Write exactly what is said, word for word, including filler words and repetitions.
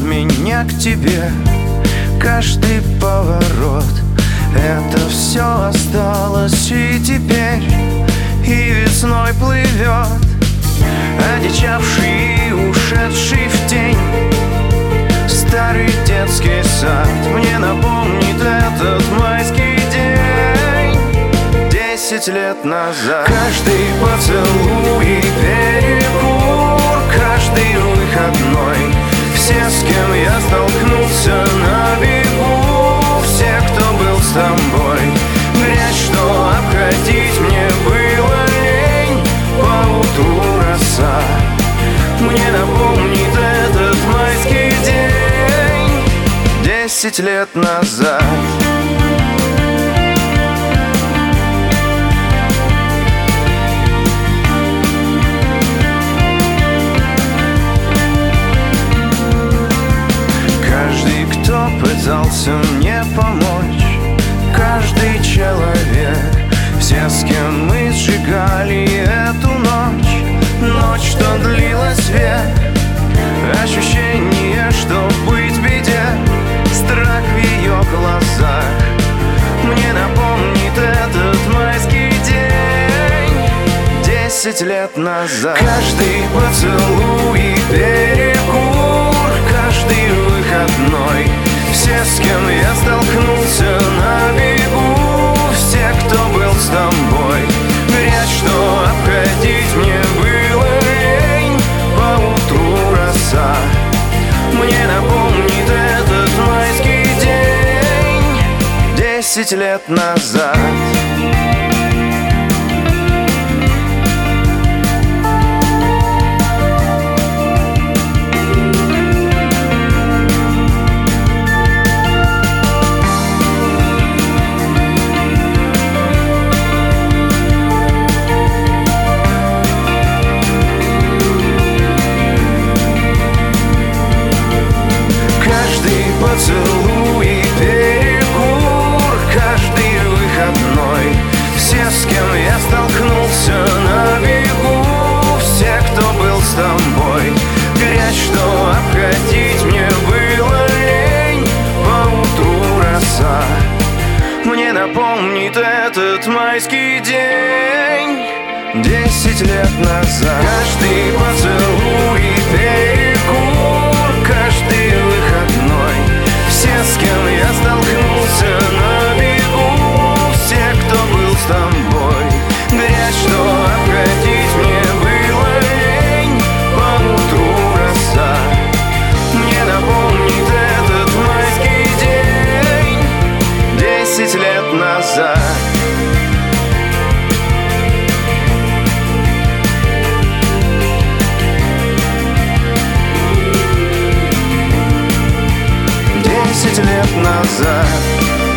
меня к тебе. Каждый поворот — это все осталось и теперь, и весной плывет, одичавший и ушедший в тень. Старый детский сад мне напомнит этот майский день десять лет назад. Каждый поцелуй и перекур, каждый выходной, все, с кем я столкнулся на бегу, все, кто был с тобой. Грязь, что обходить мне было лень, поутру роса мне напомнит этот майский день десять лет назад. Каждый, кто пытался мне помочь, каждый человек, все, с кем мы сжигали эту ночь, ночь, что длилась век. Ощущение, что быть в беде, страх в ее глазах мне напомнит этот майский день десять лет назад. Каждый поцелуй и перекур, каждый выходной, все, с кем я столкнулся на бегу, все, кто был с тобой. Грязь, что обходить мне было лень, поутру роса мне напомнит этот майский день десять лет назад. Поцелуй и перекур, каждый выходной, все, с кем я столкнулся на бегу, все, кто был с тобой. Грязь, что обходить мне было лень, поутру роса мне напомнит этот майский день десять лет назад. Каждый поцелуй и перекур, каждый выходной, все, с кем я столкнулся на бегу, все, кто был с тобой. Грязь, что обходить мне было лень, поутру роса мне напомнит этот майский день десять лет назад. Десять лет назад.